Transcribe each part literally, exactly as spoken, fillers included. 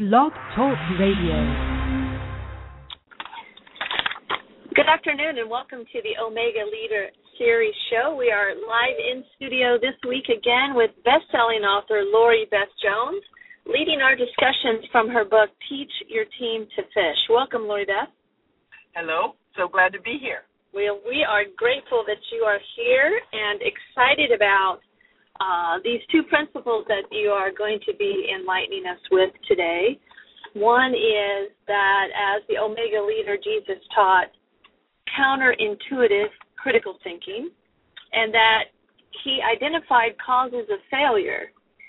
Blog Talk Radio. Good afternoon and welcome to the Omega Leader Series show. We are live in studio this week again with best-selling author Lori Beth Jones, leading our discussions from her book, Teach Your Team to Fish. Welcome, Lori Beth. Hello. So glad to be here. Well, we are grateful that you are here and excited about Uh, these two principles that you are going to be enlightening us with today. One is that as the Omega Leader, Jesus taught counterintuitive critical thinking, and that he identified causes of failure.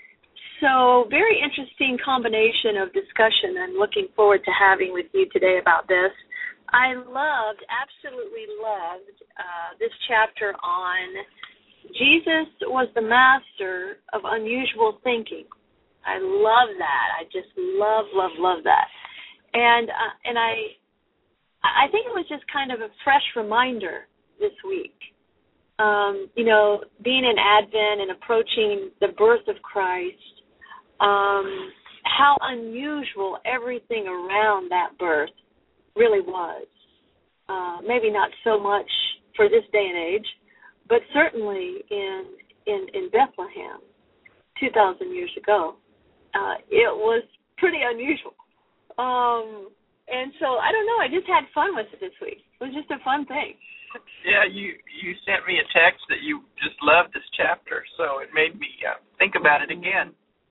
So very interesting combination of discussion I'm looking forward to having with you today about this. I loved, absolutely loved uh, this chapter on Jesus was the master of unusual thinking. I love that. I just love, love, love that. And uh, and I I think it was just kind of a fresh reminder this week. Um, you know, being in Advent and approaching the birth of Christ, um, how unusual everything around that birth really was. Uh, maybe not so much for this day and age, but certainly in in, in Bethlehem, two thousand years ago, uh, it was pretty unusual. Um, and so, I don't know, I just had fun with it this week. It was just a fun thing. Yeah, you, you sent me a text that you just loved this chapter, so it made me uh, think about it again.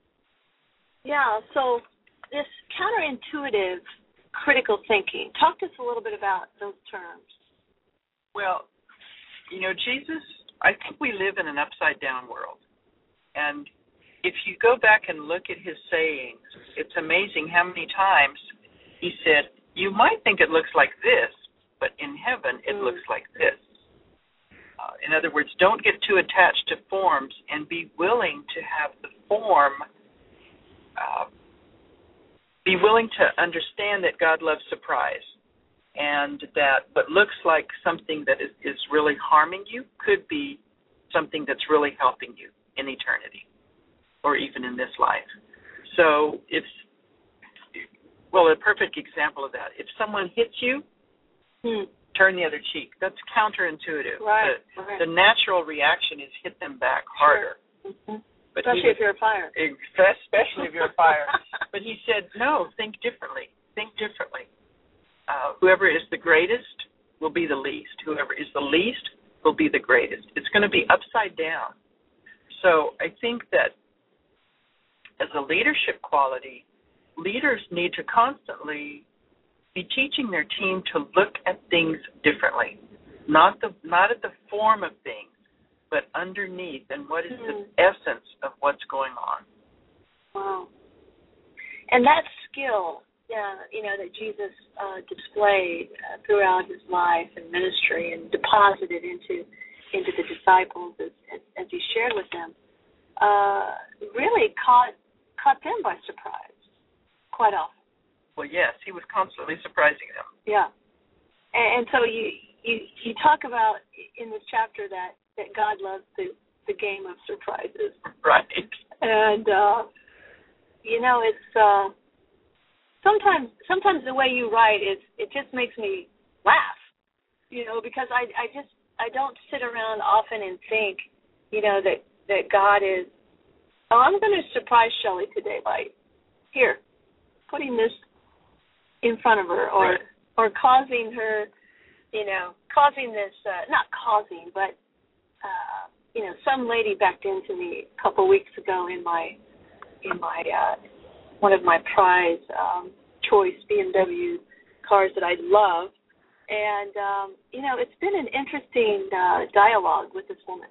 Yeah, so this counterintuitive critical thinking, talk to us a little bit about those terms. Well, you know, Jesus, I think we live in an upside-down world. And if you go back and look at his sayings, it's amazing how many times he said, you might think it looks like this, but in heaven it mm. looks like this. Uh, in other words, don't get too attached to forms and be willing to have the form, uh, be willing to understand that God loves surprise. And that what looks like something that is, is really harming you could be something that's really helping you in eternity or even in this life. So it's, well, a perfect example of that. If someone hits you, hmm. turn the other cheek. That's counterintuitive. Right, the, right. the natural reaction is hit them back harder. Sure. Mm-hmm. But especially was, if you're a fire. Especially if you're a fire. But he said, no, think differently. Think differently. Uh, whoever is the greatest will be the least. Whoever is the least will be the greatest. It's going to be upside down. So I think that as a leadership quality, leaders need to constantly be teaching their team to look at things differently, not the not at the form of things, but underneath and what is mm-hmm. the essence of what's going on. Wow. And that skill, Yeah, you know, that Jesus uh, displayed uh, throughout his life and ministry and deposited into into the disciples as, as, as he shared with them, uh, really caught caught them by surprise quite often. Well, yes, he was constantly surprising them. Yeah, and, and so you, you you talk about in this chapter that, that God loves the, the game of surprises. Right. And, uh, you know, it's... Uh, Sometimes, sometimes the way you write is it just makes me laugh, you know, because I, I just I don't sit around often and think, you know, that, that God is. Oh, I'm going to surprise Shelley today by here, putting this in front of her, or right. or causing her, you know, causing this uh, not causing, but uh, you know, some lady backed into me a couple weeks ago in my in my. Uh, one of my prize um, choice B M W cars that I love. And, um, you know, it's been an interesting uh, dialogue with this woman.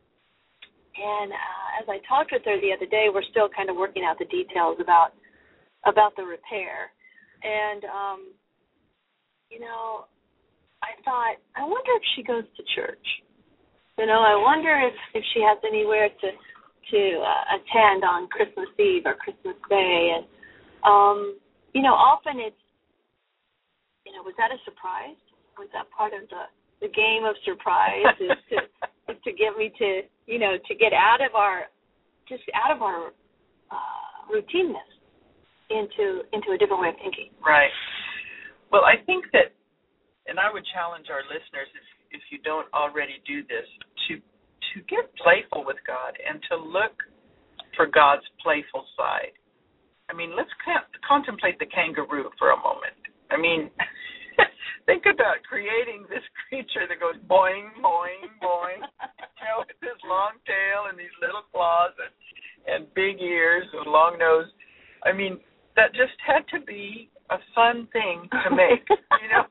And uh, as I talked with her the other day, we're still kind of working out the details about about the repair. And, um, you know, I thought, I wonder if she goes to church. You know, I wonder if, if she has anywhere to to uh, attend on Christmas Eve or Christmas Day. And, um, you know, often it's, you know, was that a surprise? Was that part of the, the game of surprise is to, is to get me to, you know, to get out of our, just out of our uh, routineness into into a different way of thinking. Right. Well, I think that, and I would challenge our listeners, if, if you don't already do this, to to get playful with God and to look for God's playful side. I mean, let's contemplate the kangaroo for a moment. I mean, think about creating this creature that goes boing, boing, boing, you know, with this long tail and these little claws and, and big ears and long nose. I mean, that just had to be a fun thing to make, you know?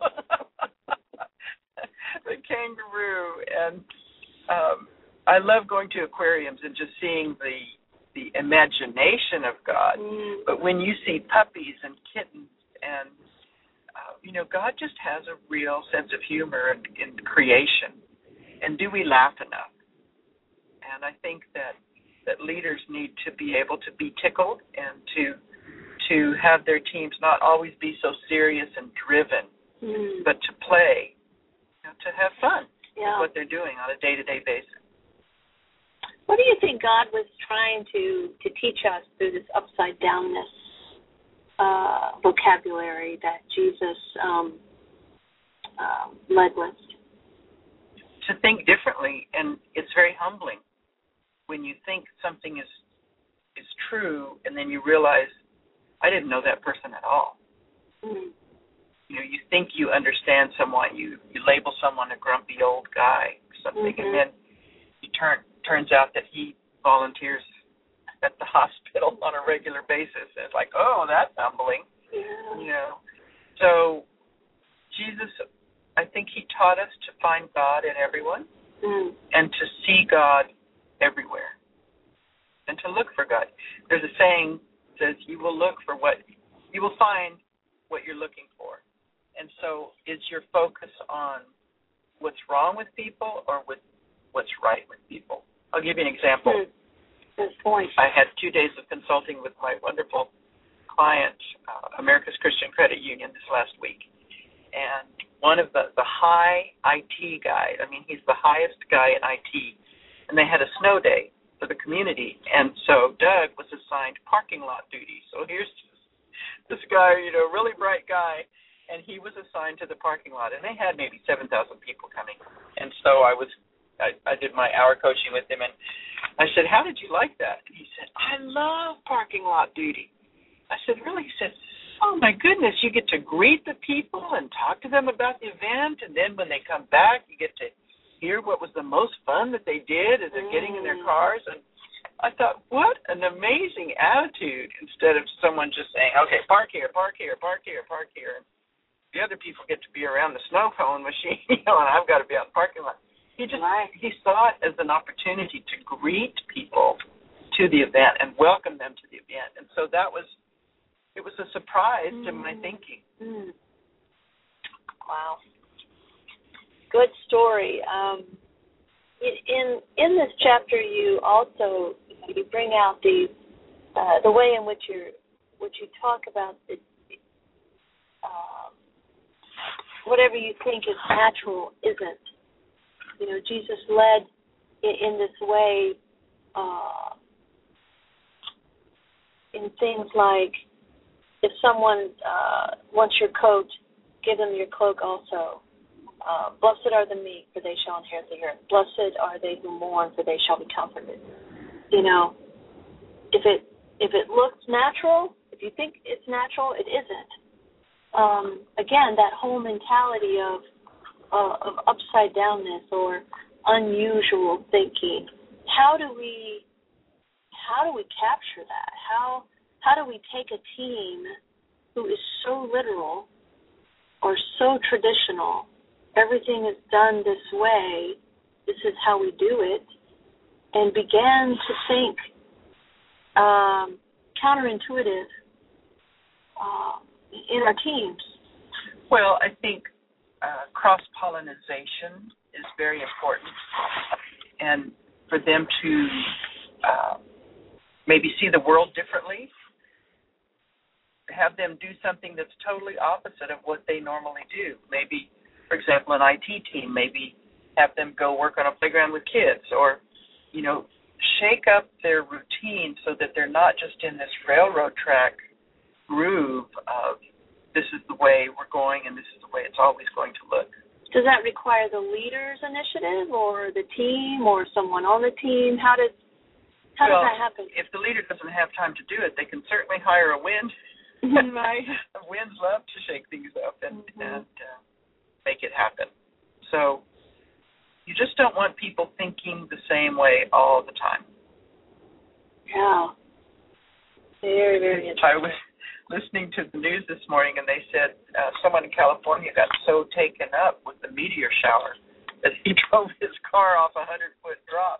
The kangaroo. And um, I love going to aquariums and just seeing the the imagination of God. Mm. But when you see puppies and kittens and, uh, you know, God just has a real sense of humor in, in creation. And do we laugh enough? And I think that, that leaders need to be able to be tickled and to to have their teams not always be so serious and driven, mm. but to play, you know, to have fun yeah. with what they're doing on a day-to-day basis. What do you think God was trying to, to teach us through this upside-downness uh, vocabulary that Jesus um, uh, led with? To think differently, and it's very humbling when you think something is is true, and then you realize, I didn't know that person at all. Mm-hmm. You know, you think you understand someone, you, you label someone a grumpy old guy or something, mm-hmm. and then you turn turns out that he volunteers at the hospital on a regular basis. And it's like, oh, that's humbling. Yeah. You know. So Jesus, I think he taught us to find God in everyone mm. and to see God everywhere and to look for God. There's a saying that says you will look for what, you will find what you're looking for. And so is your focus on what's wrong with people or with what's right with people? I'll give you an example. Mm. Good point. I had two days of consulting with my wonderful client, uh, America's Christian Credit Union, this last week. And one of the, the high I T guy, I mean, he's the highest guy in I T, and they had a snow day for the community. And so Doug was assigned parking lot duty. So here's this guy, you know, really bright guy, and he was assigned to the parking lot. And they had maybe seven thousand people coming. And so I was I, I did my hour coaching with him, and I said, how did you like that? And he said, I love parking lot duty. I said, really? He said, oh, my goodness, you get to greet the people and talk to them about the event, and then when they come back, you get to hear what was the most fun that they did as they're mm. getting in their cars. And I thought, what an amazing attitude, instead of someone just saying, okay, park here, park here, park here, park here. And the other people get to be around the snow cone machine, you know, and I've got to be out in the parking lot. He just right. he saw it as an opportunity to greet people to the event and welcome them to the event. And so that was, it was a surprise mm. to my thinking. Mm. Wow. Good story. Um, in in this chapter, you also you bring out the uh, the way in which you which you talk about the uh, whatever you think is natural isn't. You know, Jesus led in, in this way uh, in things like, if someone uh, wants your coat, give them your cloak also. Uh, blessed are the meek, for they shall inherit the earth. Blessed are they who mourn, for they shall be comforted. You know, if it if it looks natural, if you think it's natural, it isn't. Um, again, that whole mentality of Uh, of upside downness or unusual thinking. How do we how do we capture that? How how do we take a team who is so literal or so traditional, everything is done this way, this is how we do it, and begin to think um, counterintuitive uh, in our teams? Well, I think Uh, cross-pollination is very important, and for them to uh, maybe see the world differently, have them do something that's totally opposite of what they normally do. Maybe, for example, an I T team, maybe have them go work on a playground with kids, or, you know, shake up their routine so that they're not just in this railroad track groove of this is the way we're going and this is the way it's always going to look. Does that require the leader's initiative or the team or someone on the team? How does how well, does that happen? If the leader doesn't have time to do it, they can certainly hire a wind. Right. Winds love to shake things up and, mm-hmm. and uh, make it happen. So you just don't want people thinking the same way all the time. Yeah. Very, very interesting. I was listening to the news this morning, and they said uh, someone in California got so taken up with the meteor shower that he drove his car off a hundred-foot drop.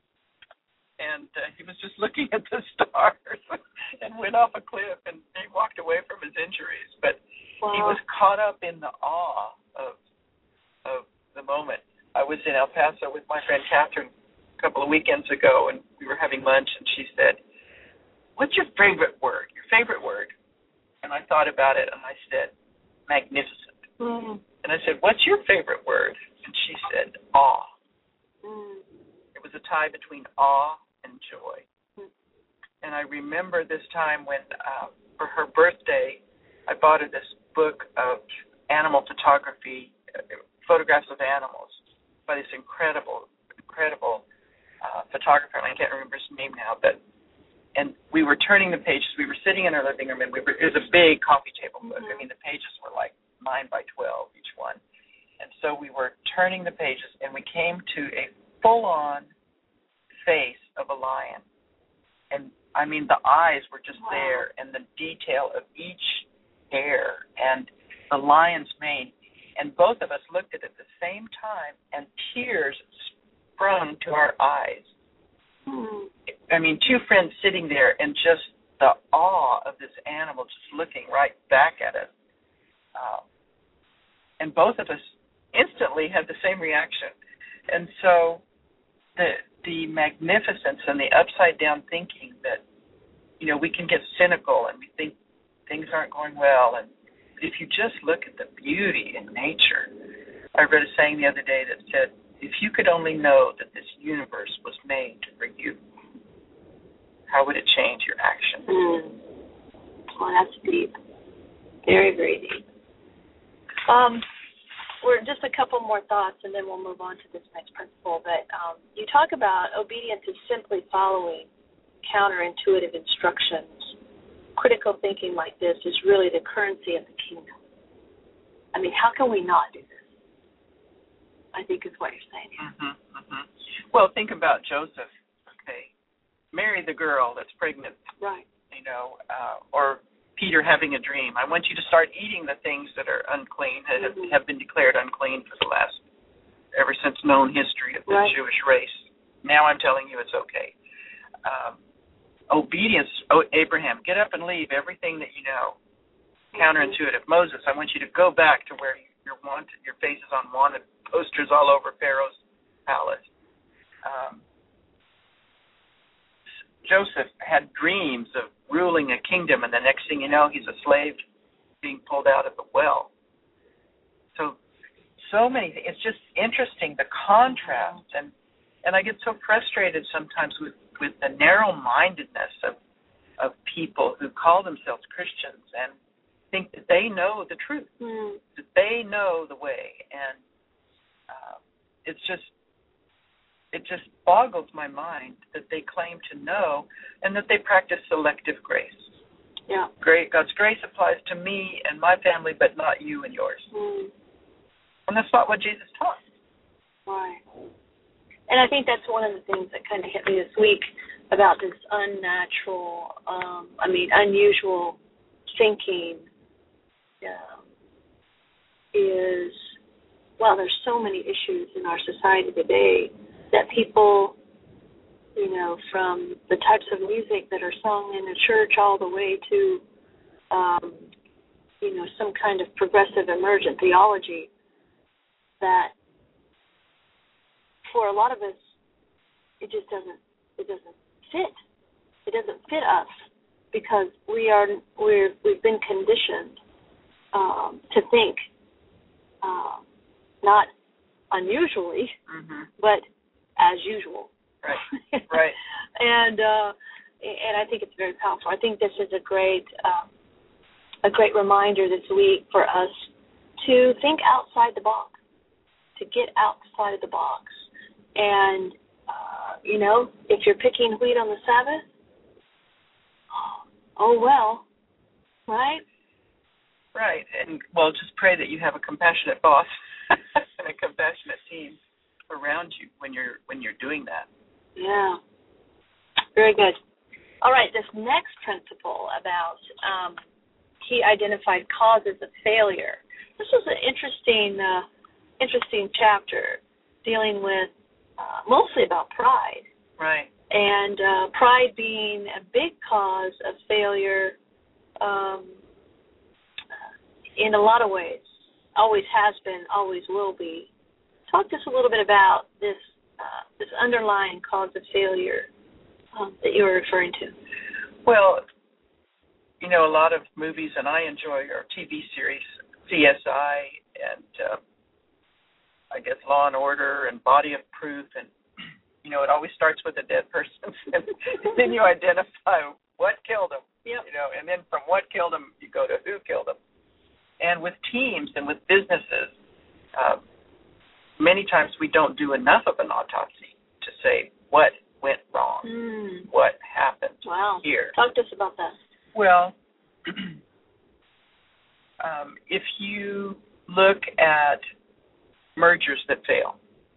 And uh, he was just looking at the stars and went off a cliff, and he walked away from his injuries. But wow. He was caught up in the awe of of the moment. I was in El Paso with my friend Catherine a couple of weekends ago, and we were having lunch, and she said, "What's your favorite word, your favorite word?" And I thought about it, and I said, "Magnificent." Mm. And I said, "What's your favorite word?" And she said, "Awe." Mm. It was a tie between awe and joy. Mm. And I remember this time when, uh, for her birthday, I bought her this book of animal photography, uh, photographs of animals, by this incredible, incredible uh, photographer. And I can't remember his name now, but and we were turning the pages. We were sitting in our living room, and we were, it was a big coffee table book. Mm-hmm. I mean, the pages were like nine by twelve each one. And so we were turning the pages, and we came to a full-on face of a lion. And, I mean, the eyes were just wow. there, and the detail of each hair, and the lion's mane. And both of us looked at it at the same time, and tears sprung to our eyes. Mm. I mean, two friends sitting there, and just the awe of this animal just looking right back at us. Uh, and both of us instantly had the same reaction. And so the the magnificence and the upside-down thinking that, you know, we can get cynical and we think things aren't going well. And if you just look at the beauty in nature, I read a saying the other day that said, if you could only know that this universe was made for you, how would it change your actions? Mm. Oh, that's deep. Very, very deep. Um, we're just a couple more thoughts, and then we'll move on to this next principle. But um, you talk about obedience is simply following counterintuitive instructions. Critical thinking like this is really the currency of the kingdom. I mean, how can we not do this? I think is what you're saying here. Mm-hmm, mm-hmm. Well, think about Joseph. Okay, marry the girl that's pregnant. Right. You know, uh, or Peter having a dream. I want you to start eating the things that are unclean, that have, mm-hmm. have been declared unclean for the last, ever since known history of the right. Jewish race. Now I'm telling you it's okay. Um, obedience, oh, Abraham, get up and leave everything that you know. Mm-hmm. Counterintuitive. Moses, I want you to go back to where you're wanted, your face is on wanted posters all over Pharaoh's palace. Um, Joseph had dreams of ruling a kingdom, and the next thing you know, he's a slave being pulled out of the well. So, so many things. It's just interesting, the contrast, and and I get so frustrated sometimes with, with the narrow-mindedness of of people who call themselves Christians and think that they know the truth, mm. that they know the way, and uh, it's just it just boggles my mind that they claim to know and that they practice selective grace. Yeah. Great, God's grace applies to me and my family, but not you and yours. Mm. And that's not what Jesus taught. Right. And I think that's one of the things that kind of hit me this week about this unnatural, um, I mean, unusual thinking um, is, well, there's so many issues in our society today that people, you know, from the types of music that are sung in a church all the way to, um, you know, some kind of progressive emergent theology, that for a lot of us, it just doesn't, it doesn't fit. It doesn't fit us because we are, we're, we've been conditioned um, to think uh, not unusually, mm-hmm. but as usual. Right, right. and uh, and I think it's very powerful. I think this is a great uh, a great reminder this week for us to think outside the box, to get outside of the box. And, uh, you know, if you're picking wheat on the Sabbath, oh, well, right? Right. And, well, just pray that you have a compassionate boss and a compassionate team around you when you're when you're doing that. Yeah. Very good. All right, this next principle about um, he identified causes of failure. This was an interesting, uh, interesting chapter dealing with uh, mostly about pride. Right. And uh, pride being a big cause of failure um, in a lot of ways. Always has been, always will be. Talk to us a little bit about this uh, this underlying cause of failure um, that you were referring to. Well, you know, a lot of movies, and I enjoy our T V series, C S I, and uh, I guess Law and Order, and Body of Proof, and, you know, it always starts with a dead person, and then you identify what killed him, yep. you know, and then from what killed him, you go to who killed him. And with teams and with businesses, uh, many times we don't do enough of an autopsy to say what went wrong, mm. what happened wow. here. Talk to us about that. Well, um, if you look at mergers that fail,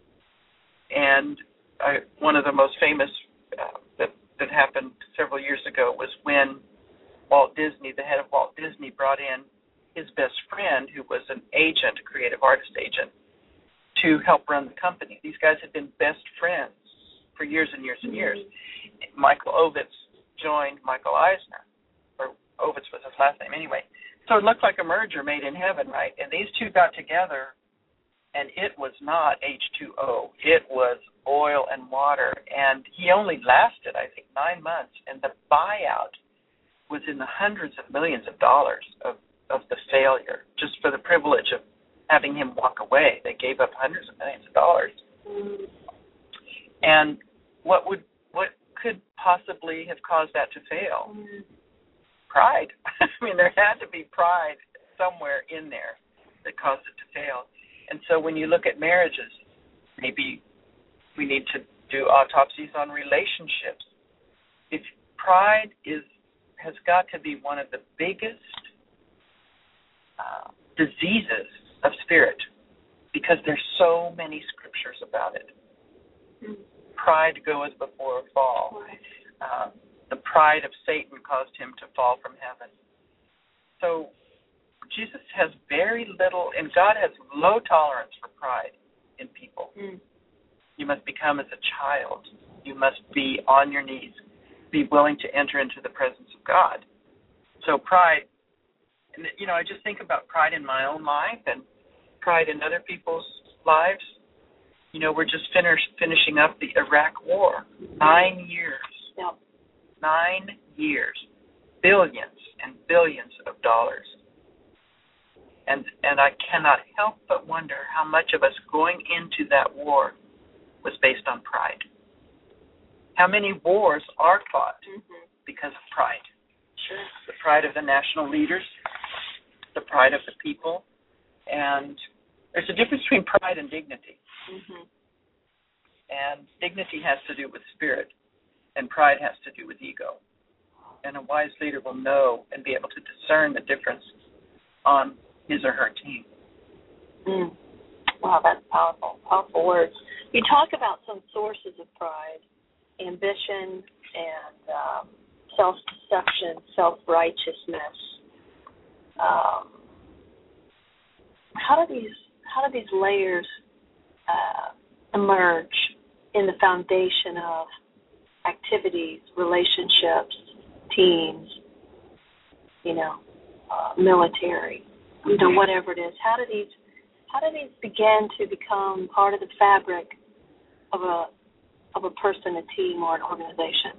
and I, one of the most famous uh, that, that happened several years ago was when Walt Disney, the head of Walt Disney, brought in his best friend, who was an agent, a creative artist agent, to help run the company. These guys had been best friends for years and years and years. Mm-hmm. Michael Ovitz joined Michael Eisner, or Ovitz was his last name anyway. So it looked like a merger made in heaven, right? And these two got together, and it was not H two O. It was oil and water. And he only lasted, I think, nine months. And the buyout was in the hundreds of millions of dollars of, of the failure, just for the privilege of having him walk away. They gave up hundreds of millions of dollars. Mm. And what would what could possibly have caused that to fail? Mm. Pride. I mean, there had to be pride somewhere in there that caused it to fail. And so when you look at marriages, maybe we need to do autopsies on relationships. If pride is has got to be one of the biggest uh, diseases of spirit, because there's so many scriptures about it. Mm. Pride goeth before a fall. Right. Uh, the pride of Satan caused him to fall from heaven. So Jesus has very little, and God has low tolerance for pride in people. Mm. You must become as a child. You must be on your knees, be willing to enter into the presence of God. So pride, and you know, I just think about pride in my own life and pride in other people's lives. You know, we're just finish, finishing up the Iraq War. Nine years. Yep. Nine years. Billions and billions of dollars. And and I cannot help but wonder how much of us going into that war was based on pride. How many wars are fought mm-hmm. because of pride? Sure. The pride of the national leaders, the pride of the people, and there's a difference between pride and dignity. Mm-hmm. And dignity has to do with spirit, and pride has to do with ego. And a wise leader will know and be able to discern the difference on his or her team. Mm. Wow, that's powerful, powerful words. You talk about some sources of pride, ambition and um, self-deception, self-righteousness. Um, how do these how do these layers uh, emerge in the foundation of activities, relationships, teams, you know, uh, military, you know, whatever it is? How do these how do these begin to become part of the fabric of a of a person, a team, or an organization?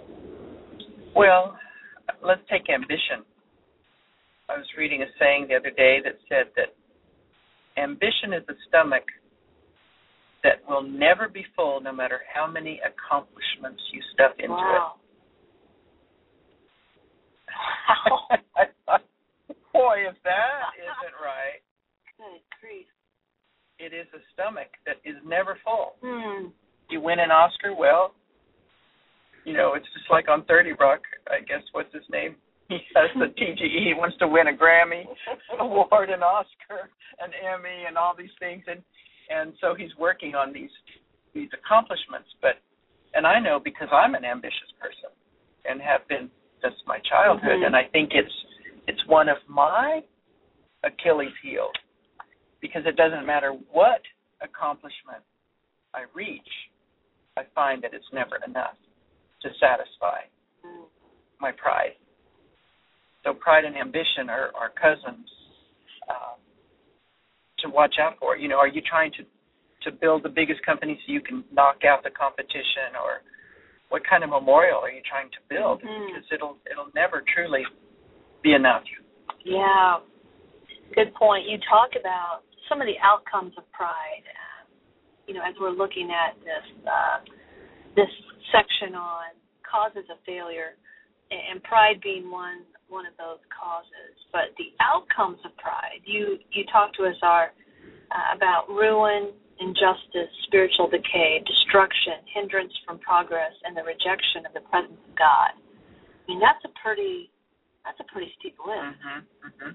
Well, let's take ambition. I was reading a saying the other day that said that ambition is a stomach that will never be full no matter how many accomplishments you stuff into wow. it. Wow. boy, if that isn't right. Good grief. It is a stomach that is never full. Hmm. You win an Oscar, well, you know, it's just like on thirty Rock, I guess, what's his name? He has the T G E. He wants to win a Grammy award, an Oscar, an Emmy, and all these things. And and so he's working on these these accomplishments. But and I know because I'm an ambitious person and have been since my childhood. Mm-hmm. And I think it's it's one of my Achilles heels, because it doesn't matter what accomplishment I reach, I find that it's never enough to satisfy mm. my pride. So pride and ambition are, are cousins um, to watch out for. You know, are you trying to, to build the biggest company so you can knock out the competition, or what kind of memorial are you trying to build? Mm-hmm. Because it'll it'll never truly be enough. Yeah, good point. You talk about some of the outcomes of pride. You know, as we're looking at this uh, this section on causes of failure, and pride being one one of those causes. But the outcomes of pride, you you talk to us are uh, about ruin, injustice, spiritual decay, destruction, hindrance from progress, and the rejection of the presence of God. I mean, that's a pretty that's a pretty steep list. Mm-hmm, mm-hmm.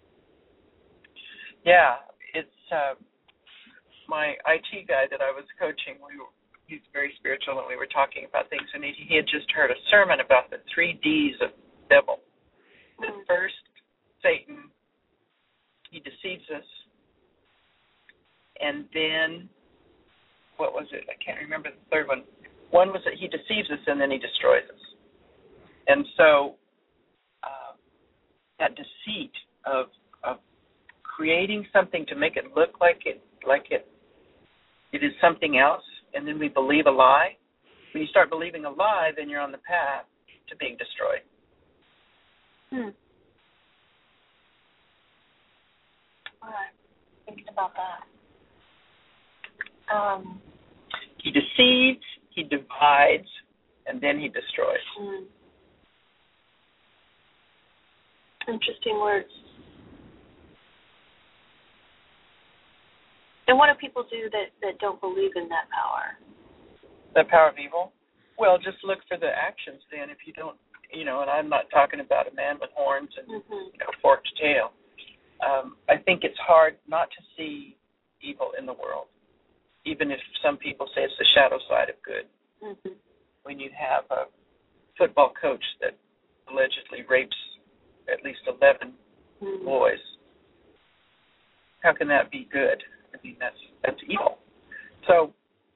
Yeah, it's uh, my I T guy that I was coaching. We were, he's very spiritual, and we were talking about things, and he, he had just heard a sermon about the three D's of the devil. The first, Satan, he deceives us. And then, what was it? I can't remember the third one. One was that he deceives us and then he destroys us. And so, uh, that deceit of of creating something to make it look like it like it it is something else, and then we believe a lie. When you start believing a lie, then you're on the path to being destroyed. Hmm. All right. Thinking about that. Um, he deceives, he divides, and then he destroys. Hmm. Interesting words. And what do people do that, that don't believe in that power? The power of evil? Well, just look for the actions then. If you don't, you know, and I'm not talking about a man with horns and mm-hmm. you know, forked tail. Um, I think it's hard not to see evil in the world, even if some people say it's the shadow side of good. Mm-hmm. When you have a football coach that allegedly rapes at least eleven mm-hmm. boys, how can that be good? I mean, that's that's evil. So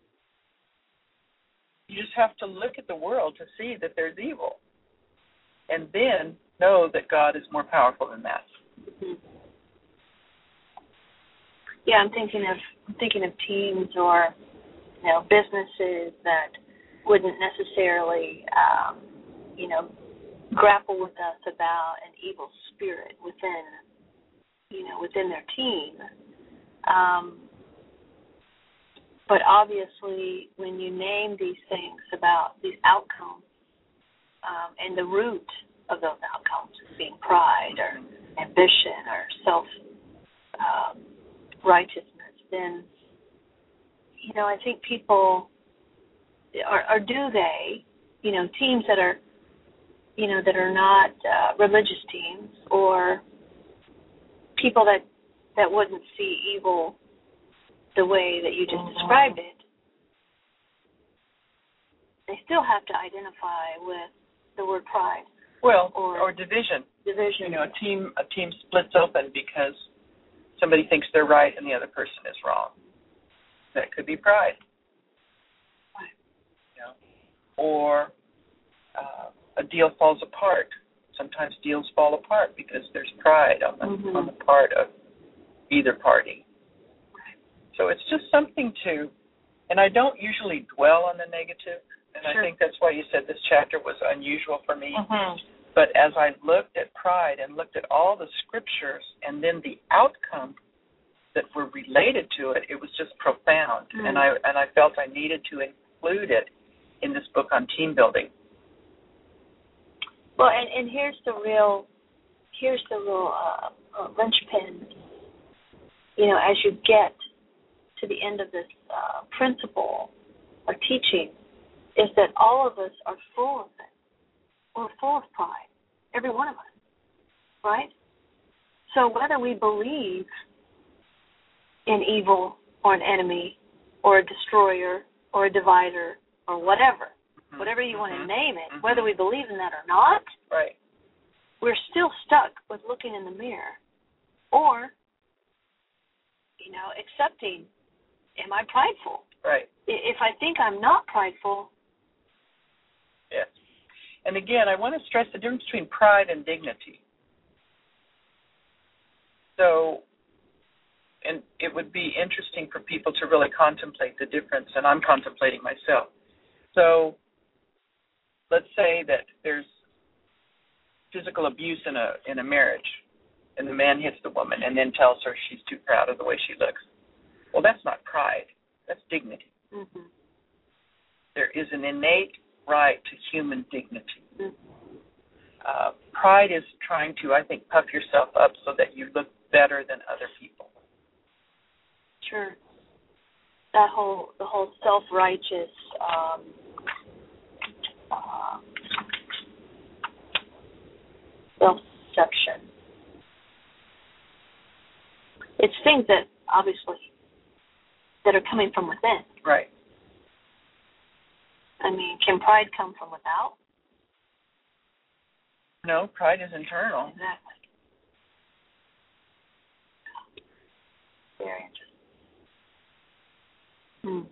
you just have to look at the world to see that there's evil, and then know that God is more powerful than that. Mm-hmm. Yeah, I'm thinking of I'm thinking of teams or you know businesses that wouldn't necessarily um, you know grapple with us about an evil spirit within you know within their team. Um, but obviously, when you name these things about these outcomes um, and the root of those outcomes being pride or ambition or self um, righteousness, then you know I think people or, or do they you know teams that are you know that are not uh, religious teams or people that that wouldn't see evil the way that you just mm-hmm. described it, they still have to identify with the word pride. Well, or, or division. Division. You know, a team a team splits open because somebody thinks they're right and the other person is wrong. That could be pride. Right. You know, or uh, a deal falls apart. Sometimes deals fall apart because there's pride on the mm-hmm. on the part of either party. So it's just something to, and I don't usually dwell on the negative, and sure. I think that's why you said this chapter was unusual for me. Mm-hmm. But as I looked at pride and looked at all the scriptures and then the outcomes that were related to it, it was just profound, mm-hmm. and I and I felt I needed to include it in this book on team building. Well, and, and here's the real here's the little uh, uh, linchpin, you know, as you get to the end of this uh, principle or teaching, is that all of us are full of it. We're full of pride, every one of us, right? So whether we believe in evil or an enemy or a destroyer or a divider or whatever, mm-hmm. whatever you want to name it, mm-hmm. whether we believe in that or not, right. we're still stuck with looking in the mirror or, you know, accepting, am I prideful? Right. If I think I'm not prideful. Yes. And again, I want to stress the difference between pride and dignity. So, and it would be interesting for people to really contemplate the difference, and I'm contemplating myself. So, let's say that there's physical abuse in a in a marriage, and the man hits the woman and then tells her she's too proud of the way she looks. Well, that's not pride. That's dignity. Mm-hmm. There is an innate right to human dignity. Mm-hmm. Uh, pride is trying to, I think, puff yourself up so that you look better than other people. Sure. That whole, the whole self-righteous um, uh, self-deception. It's things that, obviously, that are coming from within. Right. I mean, can pride come from without? No, pride is internal. Exactly. Very interesting.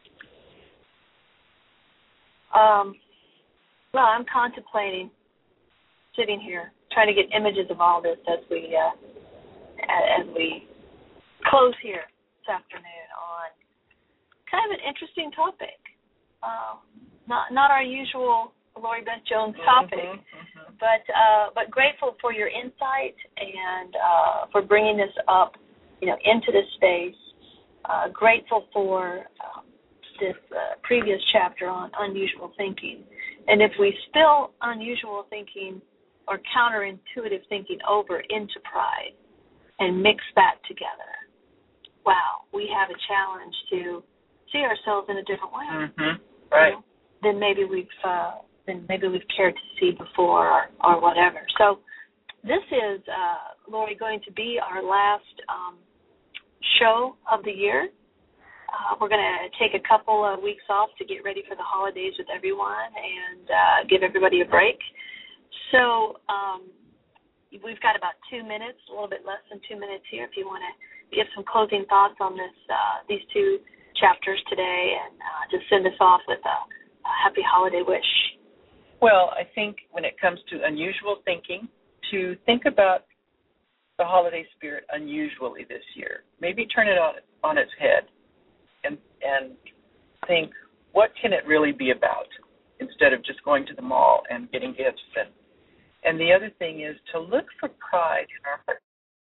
Hmm. Um, well, I'm contemplating sitting here, trying to get images of all this as we uh, as we close here this afternoon on kind of an interesting topic. Um, not not our usual Lori Beth Jones topic, mm-hmm, mm-hmm. but uh, but grateful for your insight and uh, for bringing this up, you know, into this space. Uh, grateful for um, this uh, previous chapter on unusual thinking, and if we spill unusual thinking or counterintuitive thinking over into pride and mix that together, wow, we have a challenge to see ourselves in a different way. Mm-hmm. Right. You know, than maybe we've uh, than maybe we've cared to see before or, or whatever. So this is uh, Lori going to be our last um, show of the year. Uh, we're going to take a couple of weeks off to get ready for the holidays with everyone and uh, give everybody a break. So um, we've got about two minutes, a little bit less than two minutes here, if you want to give some closing thoughts on this uh, these two chapters today, and uh, just send us off with a, a happy holiday wish. Well, I think when it comes to unusual thinking, to think about the holiday spirit unusually this year. Maybe turn it on, on its head and and think, what can it really be about, instead of just going to the mall and getting gifts. And, and the other thing is to look for pride in our hearts.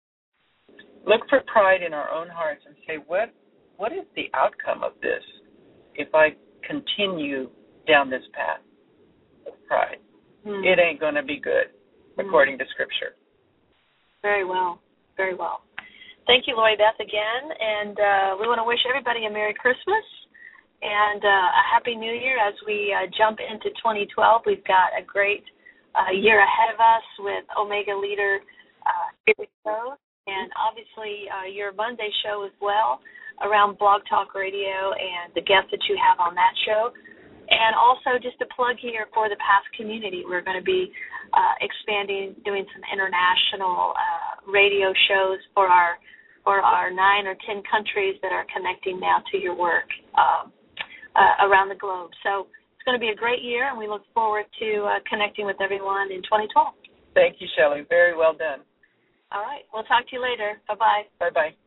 Look for pride in our own hearts and say, what what is the outcome of this if I continue down this path of pride? Mm. It ain't going to be good, according mm. to Scripture. Very well, very well. Thank you, Lori Beth, again, and uh, we want to wish everybody a Merry Christmas and uh, a Happy New Year as we uh, jump into twenty twelve. We've got a great uh, year ahead of us with Omega Leader uh, shows, and obviously uh, your Monday show as well around Blog Talk Radio and the guests that you have on that show. And also just a plug here for the PATH community. We're going to be uh, expanding, doing some international uh, radio shows for our for our nine or ten countries that are connecting now to your work um, uh, around the globe. So it's going to be a great year, and we look forward to uh, connecting with everyone in twenty twelve. Thank you, Shelley. Very well done. All right. We'll talk to you later. Bye-bye. Bye-bye.